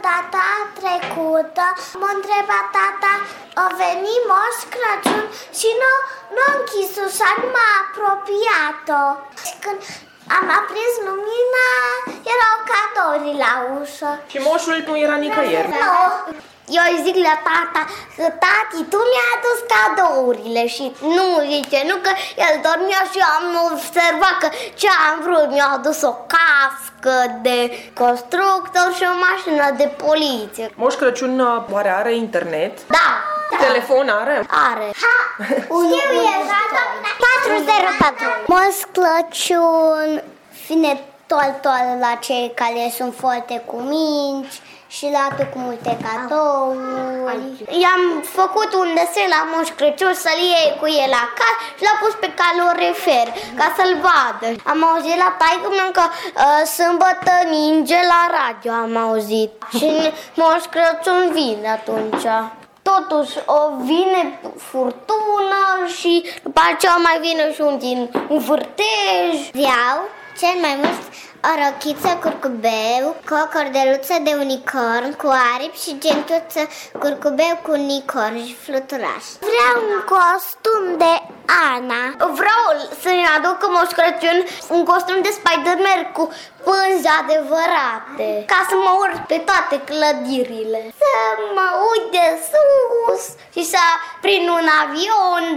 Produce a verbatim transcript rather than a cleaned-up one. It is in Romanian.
data trecută m-a întrebat tata, a venit Moș Crăciun și nu, nu a închis ușa, nu m-a apropiat-o. Și când am aprins lumina, erau cadouri la ușă. Și moșul nu era nicăieri? Nu. Eu îi zic la tata că tati, tu mi-ai adus cadourile și nu, zice, nu că el dormea și am observat că ce am vrut, mi-a adus o cască de constructor și o mașină de poliție. Moș Crăciun oare are internet? Da. Telefon are? Are. Ha, știu eu, patru zero patru. Moș Crăciun vine tol-tol la cei care sunt foarte cuminți și la tu cu multe cadouri. I-am făcut un desen la Moș Crăciun să-l iei cu el acasă și l-a pus pe calorifer ca să-l vadă. Am auzit la taică-miu că uh, sâmbătă ninge la radio, am auzit. Și Moș Crăciun vine atunci. Totuși o vine furtună și după aceea mai vine și un din un vârtej. Vreau cel mai mult o rochiță curcubeu cu o cordeluță de unicorn cu aripi și gentuță curcubeu cu unicorn și fluturaș. Vreau un costum de Ana. Vreau să-mi aduc Moș Crăciun un costum de Spider-Man cu pânze adevărate, ca să mă urc pe toate clădirile, să mă uit de sus și să prind un avion.